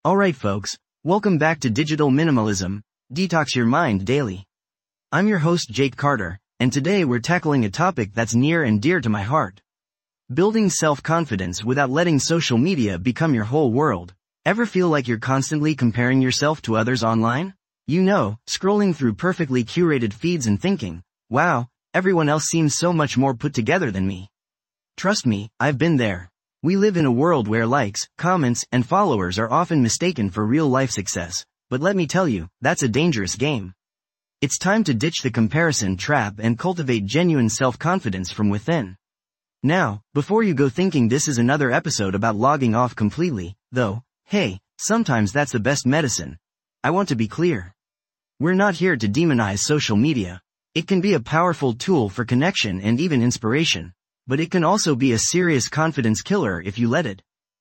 Alright folks, welcome back to Digital Minimalism, Detox Your Mind Daily. I'm your host Jake Carter, and today we're tackling a topic that's near and dear to my heart. Building self-confidence without letting social media become your whole world. Ever feel like you're constantly comparing yourself to others online? You know, scrolling through perfectly curated feeds and thinking, wow, everyone else seems so much more put together than me. Trust me, I've been there. We live in a world where likes, comments, and followers are often mistaken for real-life success, but let me tell you, that's a dangerous game. It's time to ditch the comparison trap and cultivate genuine self-confidence from within. Now, before you go thinking this is another episode about logging off completely, though, hey, sometimes that's the best medicine, I want to be clear. We're not here to demonize social media. It can be a powerful tool for connection and even inspiration, but it can also be a serious confidence killer if you let it.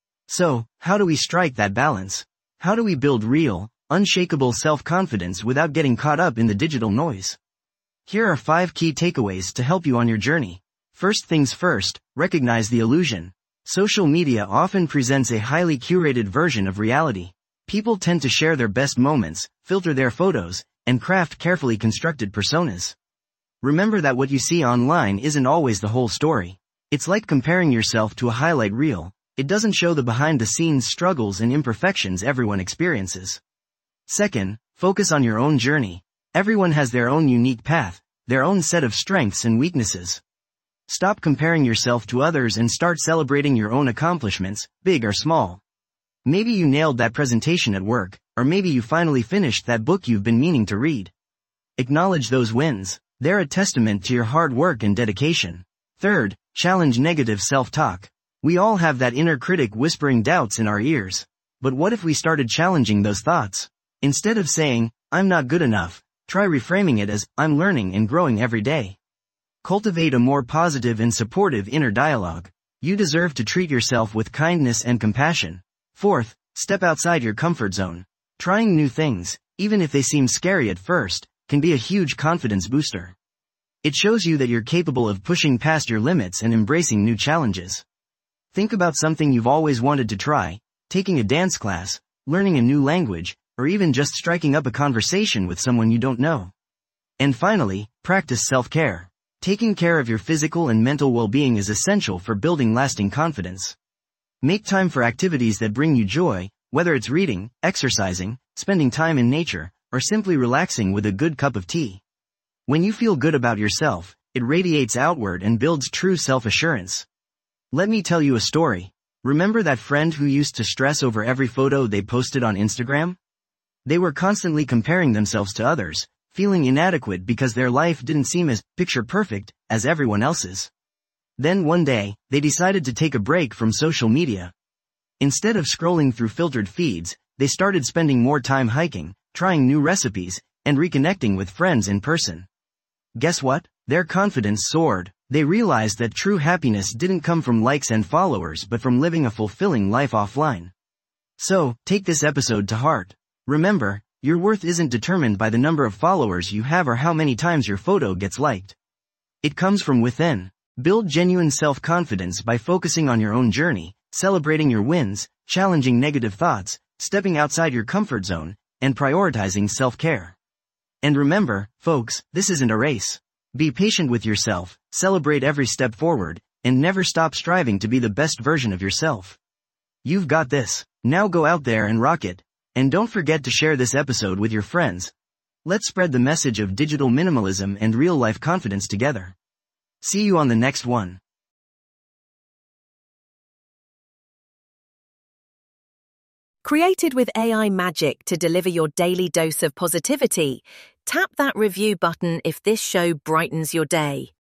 So, how do we strike that balance? How do we build real, unshakable self-confidence without getting caught up in the digital noise? Here are 5 key takeaways to help you on your journey. First things first, recognize the illusion. Social media often presents a highly curated version of reality. People tend to share their best moments, filter their photos, and craft carefully constructed personas. Remember that what you see online isn't always the whole story. It's like comparing yourself to a highlight reel. It doesn't show the behind-the-scenes struggles and imperfections everyone experiences. Second, focus on your own journey. Everyone has their own unique path, their own set of strengths and weaknesses. Stop comparing yourself to others and start celebrating your own accomplishments, big or small. Maybe you nailed that presentation at work, or maybe you finally finished that book you've been meaning to read. Acknowledge those wins. They're a testament to your hard work and dedication. Third, challenge negative self-talk. We all have that inner critic whispering doubts in our ears. But what if we started challenging those thoughts? Instead of saying, I'm not good enough, try reframing it as, I'm learning and growing every day. Cultivate a more positive and supportive inner dialogue. You deserve to treat yourself with kindness and compassion. Fourth, step outside your comfort zone. Trying new things, even if they seem scary at first, can be a huge confidence booster. It shows you that you're capable of pushing past your limits and embracing new challenges. Think about something you've always wanted to try, taking a dance class, learning a new language, or even just striking up a conversation with someone you don't know. And finally, practice self-care. Taking care of your physical and mental well-being is essential for building lasting confidence. Make time for activities that bring you joy, whether it's reading, exercising, spending time in nature, or simply relaxing with a good cup of tea. When you feel good about yourself, it radiates outward and builds true self-assurance. Let me tell you a story. Remember that friend who used to stress over every photo they posted on Instagram? They were constantly comparing themselves to others, feeling inadequate because their life didn't seem as picture-perfect as everyone else's. Then one day, they decided to take a break from social media. Instead of scrolling through filtered feeds, they started spending more time hiking, trying new recipes, and reconnecting with friends in person. Guess what? Their confidence soared. They realized that true happiness didn't come from likes and followers but from living a fulfilling life offline. So, take this episode to heart. Remember, your worth isn't determined by the number of followers you have or how many times your photo gets liked. It comes from within. Build genuine self-confidence by focusing on your own journey, celebrating your wins, challenging negative thoughts, stepping outside your comfort zone, and prioritizing self-care. And remember, folks, this isn't a race. Be patient with yourself, celebrate every step forward, and never stop striving to be the best version of yourself. You've got this. Now go out there and rock it. And don't forget to share this episode with your friends. Let's spread the message of digital minimalism and real-life confidence together. See you on the next one. Created with AI magic to deliver your daily dose of positivity, tap that review button if this show brightens your day.